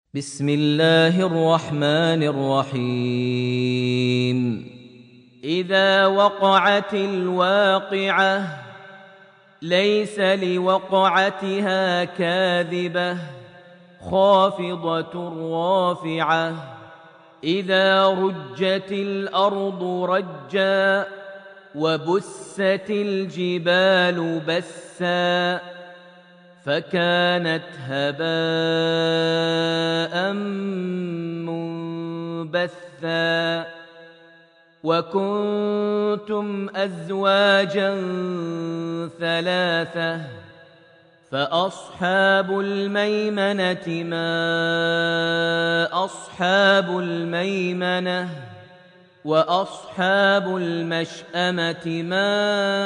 بسم الله الرحمن الرحيم إذا وقعت الواقعة ليس لوقعتها كاذبة خافضة رافعة إذا رجت الأرض رجا وبست الجبال بسا فكانت هباء منبثا وكنتم أزواجا ثلاثة فأصحاب الميمنة ما أصحاب الميمنة وأصحاب المشأمة ما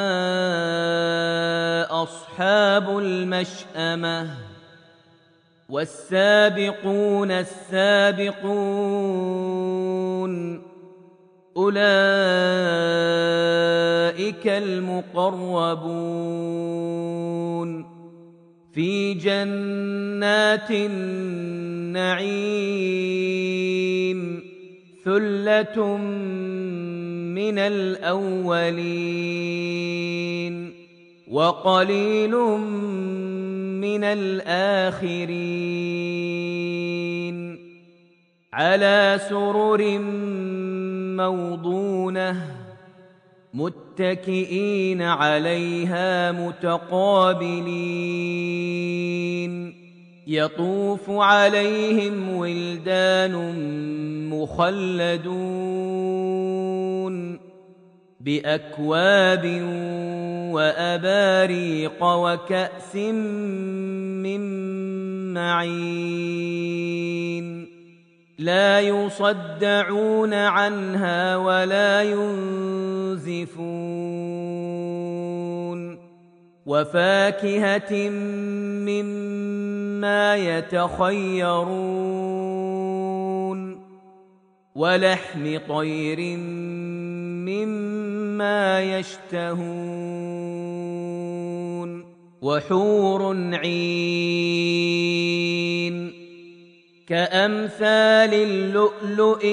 أصحاب المشأمة والسابقون السابقون أولئك المقربون في جنات النعيم ثلة من الأولين وقليل من الآخرين على سرر موضونة متكئين عليها متقابلين يطوف عليهم ولدان مخلدون بأكواب وأباريق وكأس من معين لا يصدعون عنها ولا ينزفون وفاكهة مما يتخيرون ولحم طير مما يشتهون وحور عين كأمثال اللؤلؤ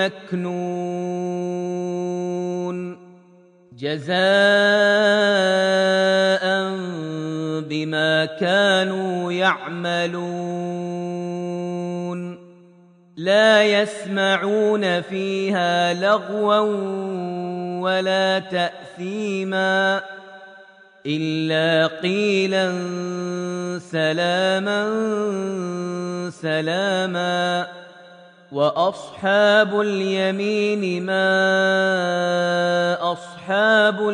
المكنون جزاء بما كانوا يعملون لا يسمعون فيها لغوا ولا تأثيما إلا قيلا سلاما سلاما وأصحاب اليمين ما أصحاب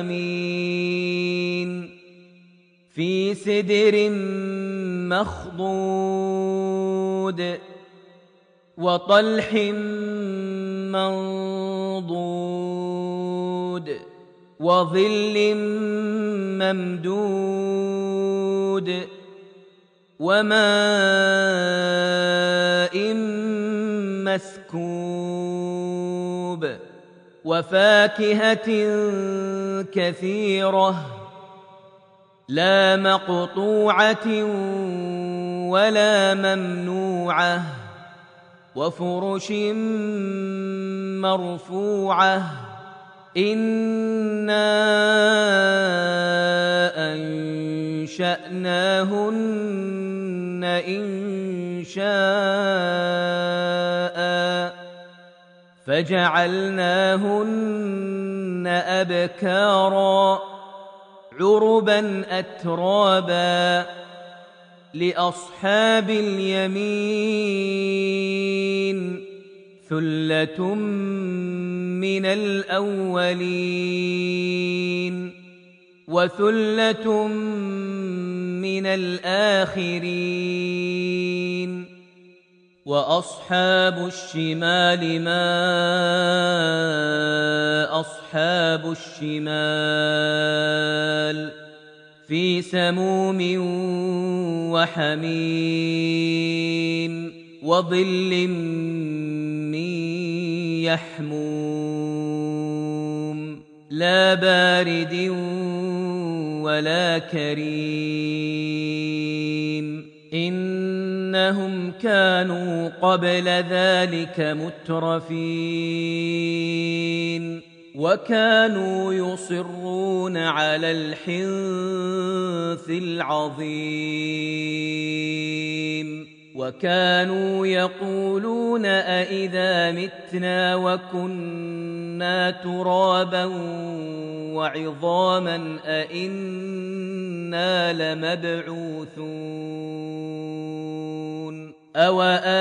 اليمين في سدر مخضود وطلح منضود وظل ممدود وماء مسكوب وفاكهة كثيرة لا مقطوعة ولا ممنوعة وفرش مرفوعة إنا أنشأناهن إنشاء فجعلناهن أبكارا عربا أترابا لأصحاب اليمين ثلة من الأولين وثلة من الآخرين وأصحاب الشمال ما أصحاب الشمال في سموم وحميم وظل من يحموم لا بارد ولا كريم إنهم كانوا قبل ذلك مترفين وكانوا يصرون على الحنث العظيم وكانوا يقولون أإذا متنا وكنا ترابا وعظاما أإنا لمبعوثون أو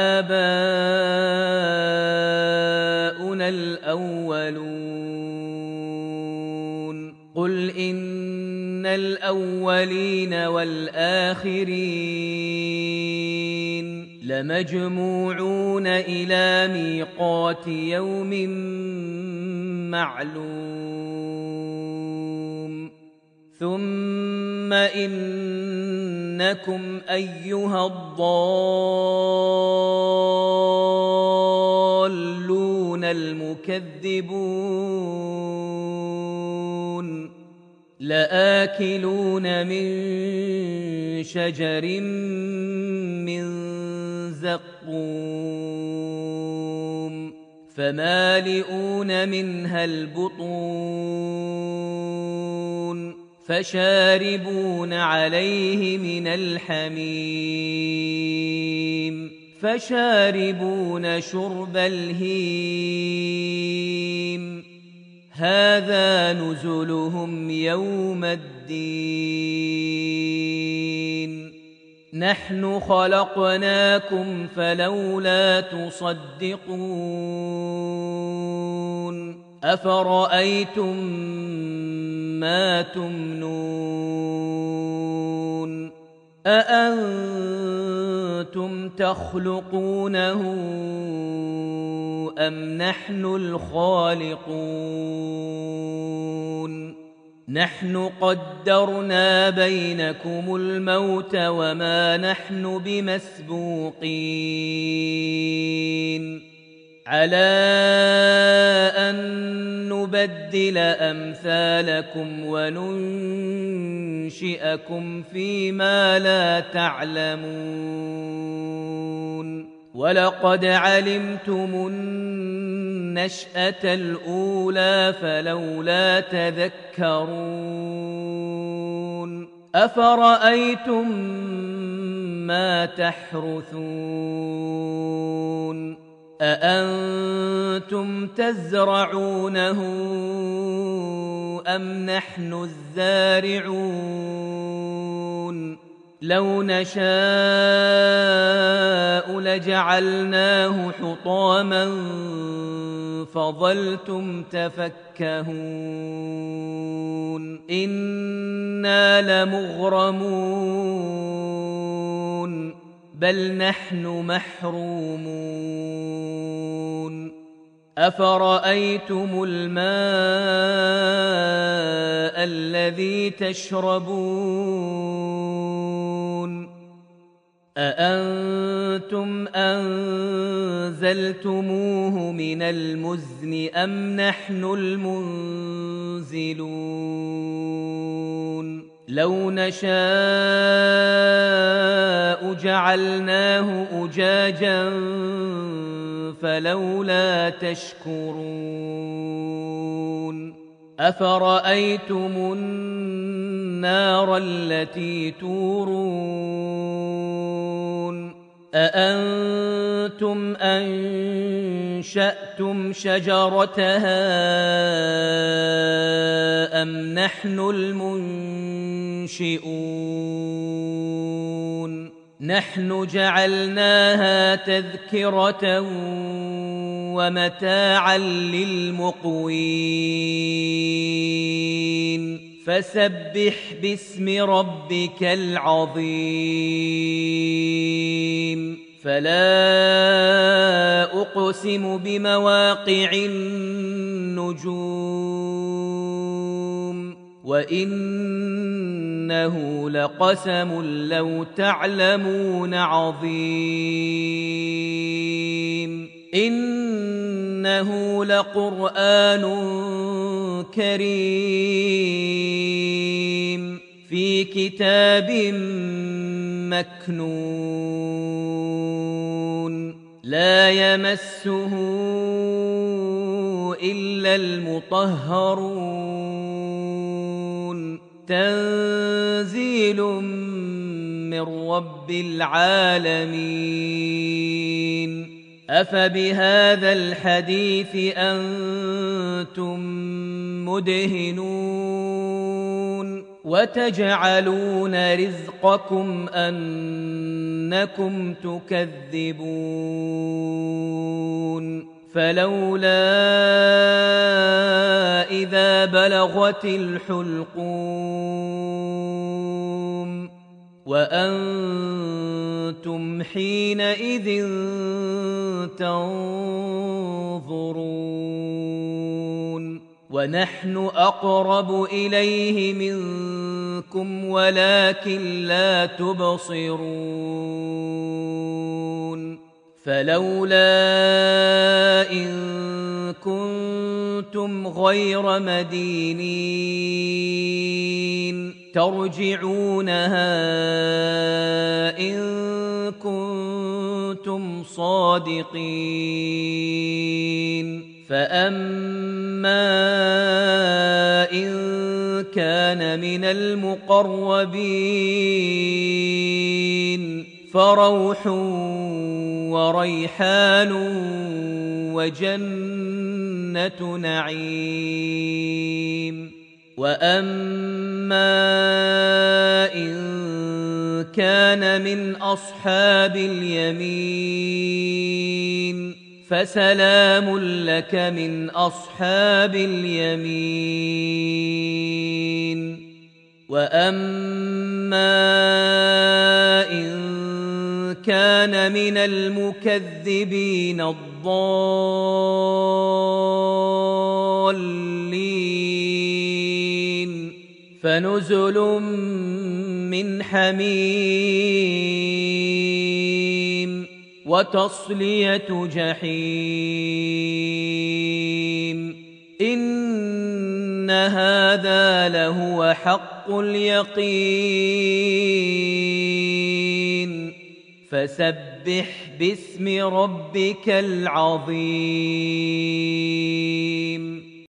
آباؤنا الأولون قل إن الأولين والآخرين لمجموعون إلى ميقات يوم معلوم ثم إنكم أيها الضالون المكذبون لآكلون من شجر من زقوم فمالئون منها البطون فشاربون عليه من الحميم فشاربون شرب الهيم هذا نزلهم يوم الدين نحن خلقناكم فلولا تصدقون أفرأيتم ما تمنون أأنتم تخلقونه أم نحن الخالقون نحن قدرنا بينكم الموت وما نحن بمسبوقين على أن نبدل أمثالكم وننشئكم فيما لا تعلمون ولقد علمتم النشأة الأولى فلولا تذكرون أفرأيتم ما تحرثون أأنتم تزرعونه أم نحن الزارعون لو نشاء لجعلناه حطاما فظلتم تفكهون إنا لمغرمون بل نحن محرومون أفرأيتم الماء الذي تشربون أأنتم أنزلتموه من المزن أم نحن المنزلون لو نشاء جعلناه أجاجا فلولا تشكرون أفرأيتم النار التي تورون أأنتم أنشأتم شجرتها أم نحن المنشئون نحن جعلناها تذكرة ومتاعا للمقوين فسبح باسم ربك العظيم فلا أقسم بمواقع النجوم وإنه لقسم لو تعلمون عظيم إنه لقرآن كريم في كتاب مكنون لا يمسه إلا المطهرون تنزيل من رب العالمين أفبهذا الحديث أنتم مدهنون وتجعلون رزقكم أنكم تكذبون فلولا إذا بلغت الحلقوم وأنتم حينئذ تنظرون ونحن أقرب إليه منكم ولكن لا تبصرون فلولا إن كنتم غير مدينين ترجعونها إن كنتم صادقين فأما إن كان من المقربين فروح وريحان وجنة نعيم وأما إن كان من أصحاب اليمين فسلام لك من أصحاب اليمين وأما إن كان من المكذبين الضالين فنزل من حميم وتصلية جحيم إن هذا لهو حق اليقين فسبح باسم ربك العظيم